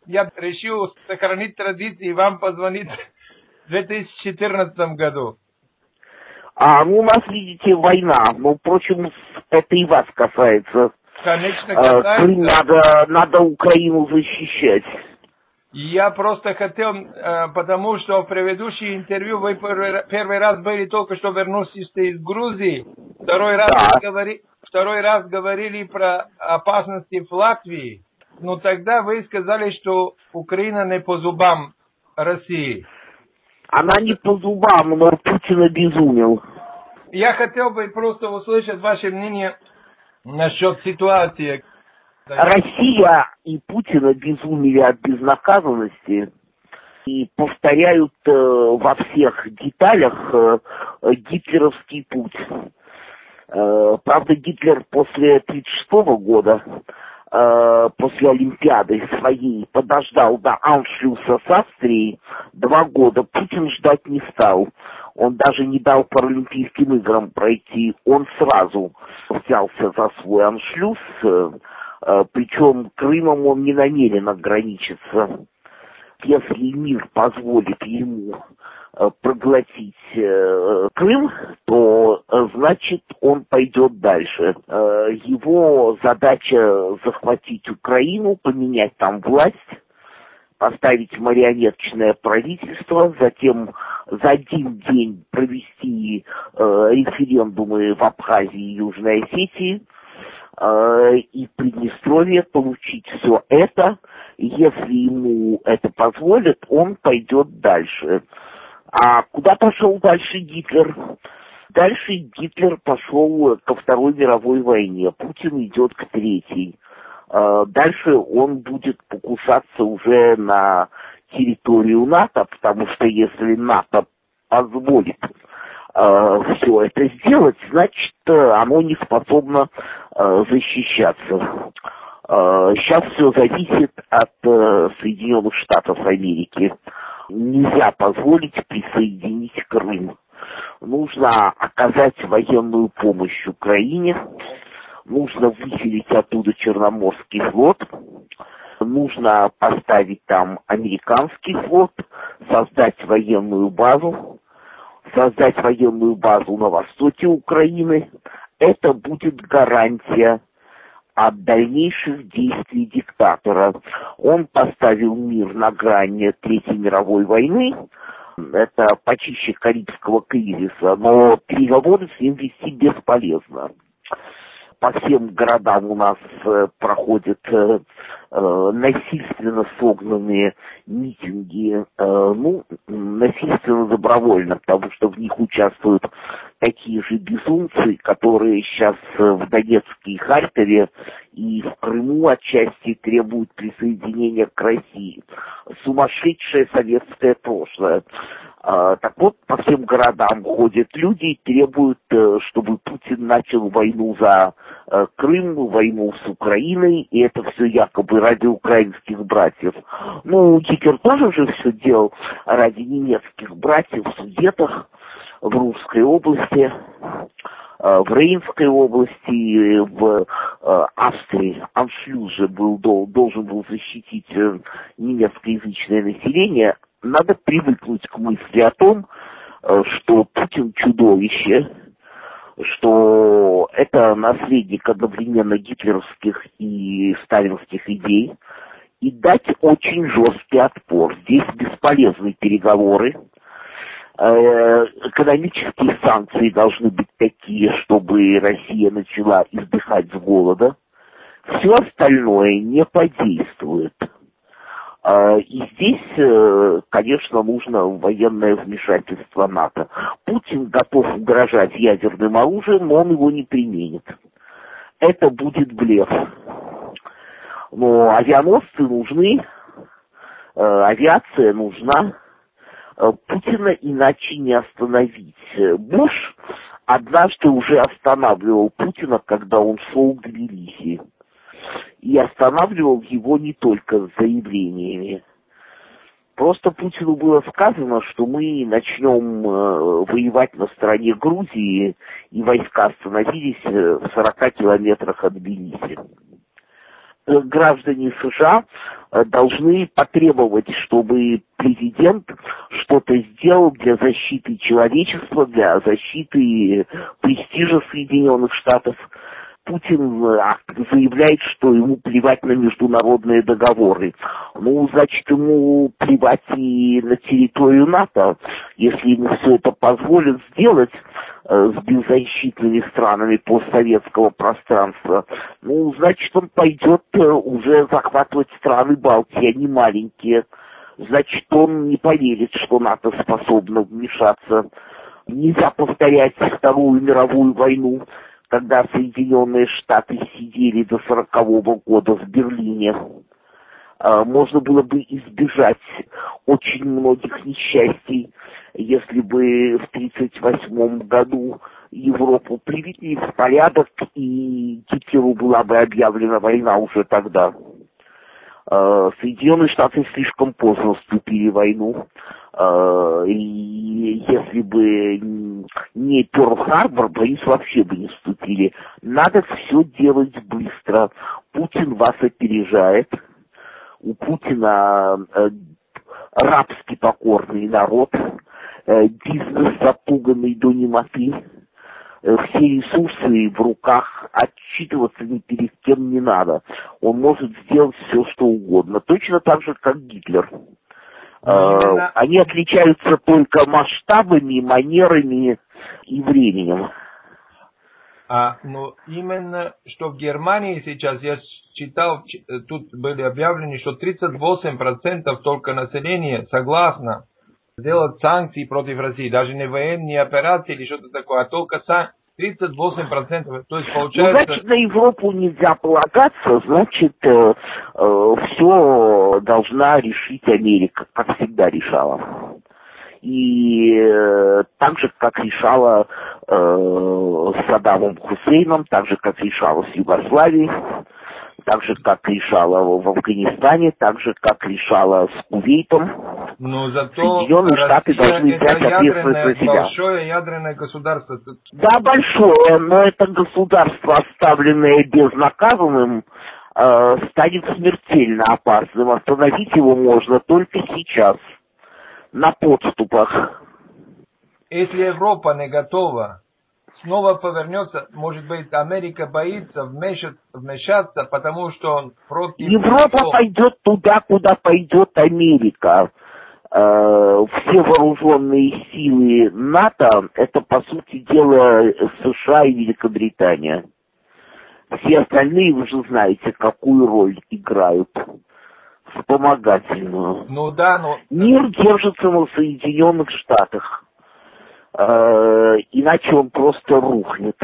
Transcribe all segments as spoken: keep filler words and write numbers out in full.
я решил сохранить традиции и вам позвонить в две тысячи четырнадцатом году. А, ну, у нас, видите, война. Ну, впрочем, это и вас касается. Конечно, касается. Крым надо, надо Украину защищать. Я просто хотел, потому что в предыдущем интервью вы первый раз были только что вернулись из Грузии, второй раз, Да. говори, второй раз говорили про опасности в Латвии, но тогда вы сказали, что Украина не по зубам России. Она не по зубам, но Путин обезумел. Я хотел бы просто услышать ваше мнение насчет ситуации. Россия и Путин обезумели от безнаказанности и повторяют э, во всех деталях э, гитлеровский путь. Э, правда, Гитлер после тридцать шестого года, э, после Олимпиады своей, подождал до аншлюса с Австрией два года. Путин ждать не стал. Он даже не дал Паралимпийским играм пройти. Он сразу взялся за свой аншлюс. Э, э, причем Крымом он не намерен ограничиться. Если мир позволит ему э, проглотить э, Крым, то э, значит он пойдет дальше. Э, его задача захватить Украину, поменять там власть, поставить марионеточное правительство, затем за один день провести э, референдумы в Абхазии и Южной Осетии, э, и Приднестровье, получить все это. Если ему это позволят, он пойдет дальше. А куда пошел дальше Гитлер? Дальше Гитлер пошел ко Второй мировой войне. Путин идет к Третьей. Дальше он будет покушаться уже на территорию НАТО, потому что если НАТО позволит э, все это сделать, значит, оно не способно э, защищаться. Э, сейчас все зависит от э, Соединенных Штатов Америки. Нельзя позволить присоединить Крым. Нужно оказать военную помощь Украине. Нужно выселить оттуда Черноморский флот, нужно поставить там американский флот, создать военную базу, создать военную базу на востоке Украины. Это будет гарантия от дальнейших действий диктатора. Он поставил мир на грани Третьей мировой войны. Это почище Карибского кризиса, но переговоры с ним вести бесполезно. По всем городам у нас э, проходят э, э, насильственно согнанные митинги, э, ну, насильственно добровольно, потому что в них участвуют такие же безумцы, которые сейчас в Донецке и Харькове и в Крыму отчасти требуют присоединения к России. Сумасшедшее советское прошлое. А, так вот, по всем городам ходят люди и требуют, чтобы Путин начал войну за э, Крым, войну с Украиной, и это все якобы ради украинских братьев. Ну, Гитлер тоже же все делал ради немецких братьев в Судетах, в Русской области, в Рейнской области, в Австрии. Аншлюс же был, должен был защитить немецкоязычное население. Надо привыкнуть к мысли о том, что Путин чудовище, что это наследник одновременно гитлеровских и сталинских идей, и дать очень жесткий отпор. Здесь бесполезны переговоры. Экономические санкции должны быть такие, чтобы Россия начала издыхать с голода. Все остальное не подействует. И здесь, конечно, нужно военное вмешательство НАТО. Путин готов угрожать ядерным оружием, но он его не применит. Это будет блеф. Но авианосцы нужны, авиация нужна. Путина иначе не остановить. Буш однажды уже останавливал Путина, когда он шел к Тбилиси. И останавливал его не только с заявлениями. Просто Путину было сказано, что мы начнем э, воевать на стороне Грузии, и войска остановились в сорока километрах от Тбилиси. граждане США должны потребовать, чтобы президент что-то сделал для защиты человечества, для защиты престижа Соединенных Штатов. Путин заявляет, что ему плевать на международные договоры. Ну, значит, ему плевать и на территорию НАТО. Если ему все это позволят сделать э, с беззащитными странами постсоветского пространства, ну, значит, он пойдет э, уже захватывать страны Балтии, они маленькие. Значит, он не поверит, что НАТО способно вмешаться. Нельзя повторять Вторую мировую войну, когда Соединенные Штаты сидели до сорокового года в Берлине. Можно было бы избежать очень многих несчастий, если бы в тридцать восьмом году Европу привели в порядок, и Гитлеру была бы объявлена война уже тогда. Соединенные Штаты слишком поздно вступили в войну. И если бы не Пёрл-Харбор, боюсь, вообще бы не вступили. Надо все делать быстро. Путин вас опережает. У Путина э, рабски покорный народ, э, бизнес запуганный до немоты. Э, все ресурсы в руках, отчитываться ни перед кем не надо. Он может сделать все, что угодно. Точно так же, как Гитлер. Именно... Они отличаются только масштабами, манерами и временем. А, ну, именно, что в Германии сейчас, я читал, тут были объявлены, что тридцать восемь процентов только населения согласно сделать санкции против России. Даже не военные операции или что-то такое, а только санкции. тридцать восемь процентов, то есть получается... Ну, значит, на Европу нельзя полагаться, значит, э, э, все должна решить Америка, как всегда решала. И э, так же, как решала э, с Саддамом Хусейном, так же, как решала с Югославией, так же, как решала в Афганистане, так же, как решала с Кувейтом. Но зато Соединенные Штаты должны взять ответственность на себя. Большое ядерное государство. Да, большое, но это государство, оставленное безнаказанным, э, станет смертельно опасным. Остановить его можно только сейчас, на подступах. Если Европа не готова, снова повернется, может быть, Америка боится вмешаться, вмешаться потому что против... Европа пойдет туда, куда пойдет Америка. Все вооруженные силы НАТО, это, по сути дела, США и Великобритания. Все остальные, вы же знаете, какую роль играют. Вспомогательную. Ну да, но... Мир держится на Соединенных Штатах. Э, иначе он просто рухнет.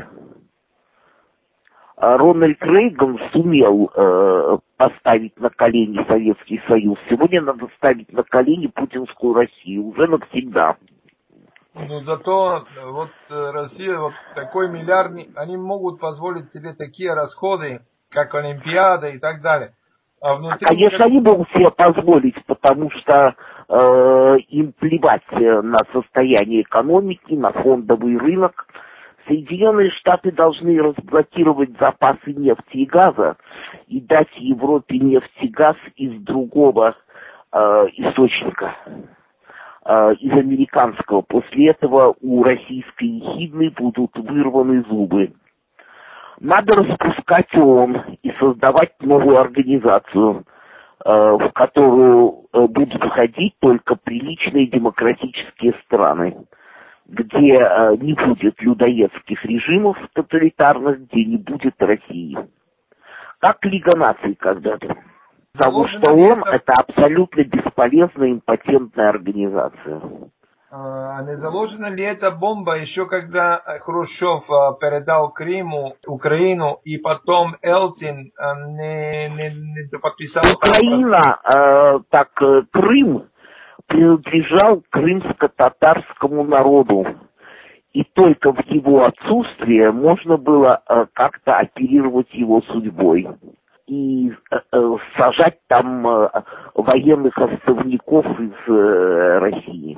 Рональд Рейган сумел э, поставить на колени Советский Союз. Сегодня надо ставить на колени путинскую Россию. Уже навсегда. Ну зато вот Россия, вот такой миллиардный, они могут позволить себе такие расходы, как Олимпиада и так далее. А внутри... Конечно, они могут себе позволить, потому что э, им плевать на состояние экономики, на фондовый рынок. Соединенные Штаты должны разблокировать запасы нефти и газа и дать Европе нефть и газ из другого э, источника, э, из американского. После этого у российской ехидны будут вырваны зубы. Надо распускать ООН и создавать новую организацию, э, в которую э, будут входить только приличные демократические страны, где э, не будет людоедских режимов тоталитарных, где не будет России. Как Лига наций когда-то. Потому что ООН это... это абсолютно бесполезная импотентная организация. А не заложена ли эта бомба еще когда Хрущев передал Крыму, Украину, и потом Элцин не, не, не подписал... Украина, э, так, Крым принадлежал крымско-татарскому народу. И только в его отсутствие можно было э, как-то оперировать его судьбой. И э, сажать там э, военных отставников из э, России.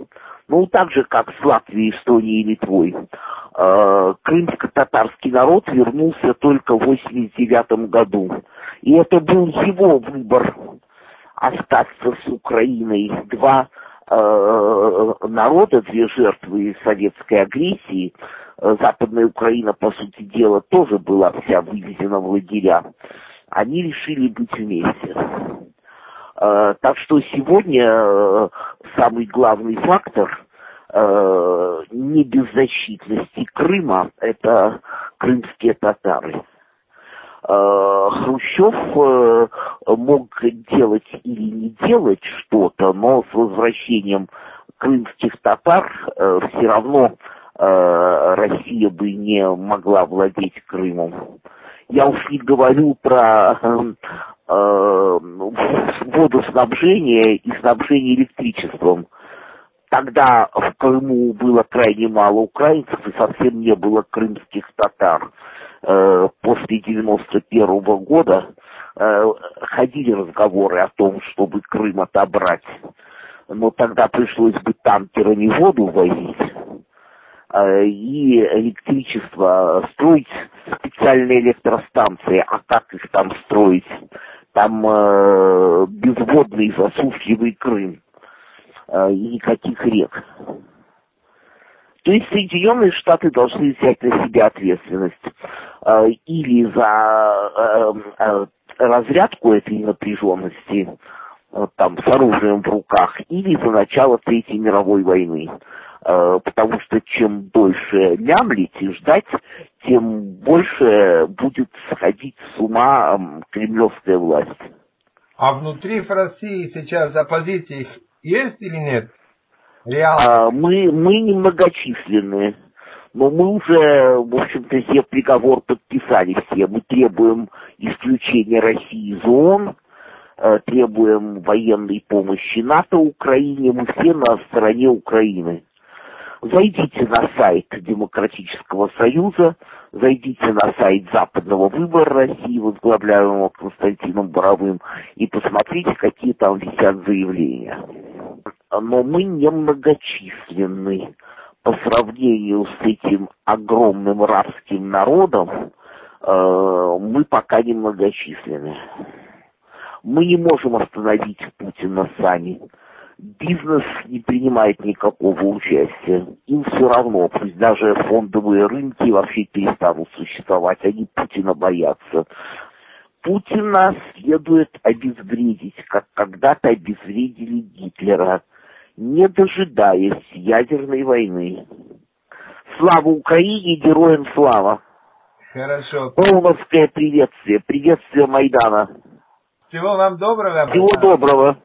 Ну, так же, как с Латвией, Эстонией и Литвой. Э, крымско-татарский народ вернулся только в восемьдесят девятом году. И это был его выбор остаться с Украиной. Два э, народа, две жертвы советской агрессии. Западная Украина, по сути дела, тоже была вся вывезена в лагеря. Они решили быть вместе. Э, так что сегодня э, самый главный фактор э, небеззащитности Крыма — это крымские татары. Э, Хрущев э, мог делать или не делать что-то, но с возвращением крымских татар э, все равно э, Россия бы не могла владеть Крымом. Я уж не говорю про э, э, водоснабжение и снабжение электричеством. Тогда в Крыму было крайне мало украинцев и совсем не было крымских татар. Э, после девяносто первого года э, ходили разговоры о том, чтобы Крым отобрать. Но тогда пришлось бы танкерами воду возить и электричество, строить специальные электростанции. А как их там строить? Там э, безводный засушливый Крым э, и никаких рек. То есть Соединенные Штаты должны взять на себя ответственность э, или за э, э, разрядку этой напряженности э, там с оружием в руках, или за начало Третьей мировой войны. Потому что чем дольше мямлить и ждать, тем больше будет сходить с ума кремлевская власть. А внутри в России сейчас оппозиция есть или нет? Реально? А, мы, мы немногочисленные, но мы уже, в общем-то, все приговор подписали все. Мы требуем исключения России из ООН, требуем военной помощи НАТО Украине, мы все на стороне Украины. Зайдите на сайт Демократического Союза, зайдите на сайт Западного выбора России, возглавляемого Константином Боровым, и посмотрите, какие там висят заявления. Но мы немногочисленны по сравнению с этим огромным рабским народом, э, мы пока немногочисленны. Мы не можем остановить Путина сами. Бизнес не принимает никакого участия. Им все равно, пусть даже фондовые рынки вообще перестанут существовать. Они Путина боятся. Путина следует обезвредить, как когда-то обезвредили Гитлера, не дожидаясь ядерной войны. Слава Украине, героям слава! Хорошо. Павловское приветствие, приветствие Майдана. Всего вам доброго. Всего доброго.